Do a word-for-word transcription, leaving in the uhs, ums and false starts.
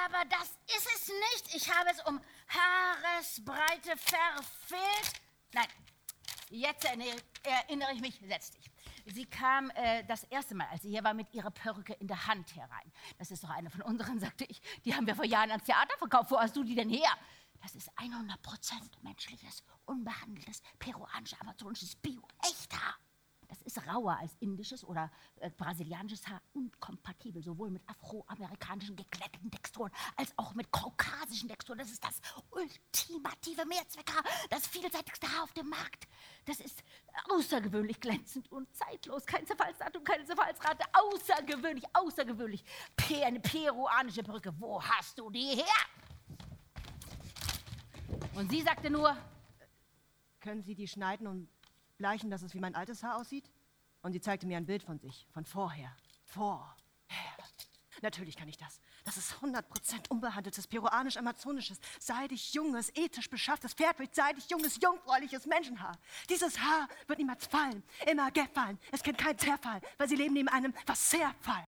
Aber das ist es nicht. Ich habe es um Haaresbreite verfehlt. Nein, jetzt erinnere, erinnere ich mich. Setz dich. Sie kam äh, das erste Mal, als sie hier war, mit ihrer Perücke in der Hand herein. Das ist doch eine von unseren, sagte ich. Die haben wir vor Jahren ans Theater verkauft. Wo hast du die denn her? Das ist hundert Prozent menschliches, unbehandeltes, peruanisches, amazonisches Bio-Echthaar. Das ist rauer als indisches oder äh, brasilianisches Haar und kompatibel, sowohl mit afroamerikanischen geglätteten Texturen als auch mit kaukasischen Texturen. Das ist das ultimative Mehrzweckhaar, das vielseitigste Haar auf dem Markt. Das ist außergewöhnlich glänzend und zeitlos. Kein Zerfallsdatum, keine Zerfallsrate. Außergewöhnlich, außergewöhnlich. P eine peruanische Perücke. Wo hast du die her? Und sie sagte nur, können Sie die schneiden und bleichen, dass es wie mein altes Haar aussieht? Und sie zeigte mir ein Bild von sich, von vorher. Vorher. Natürlich kann ich das. Das ist hundert Prozent unbehandeltes, peruanisch-amazonisches, seidig, junges, ethisch beschafftes, fertig, seidig, junges, jungfräuliches Menschenhaar. Dieses Haar wird niemals fallen, immer gefallen. Es kennt keinen Zerfall, weil sie leben neben einem Verzerrfall.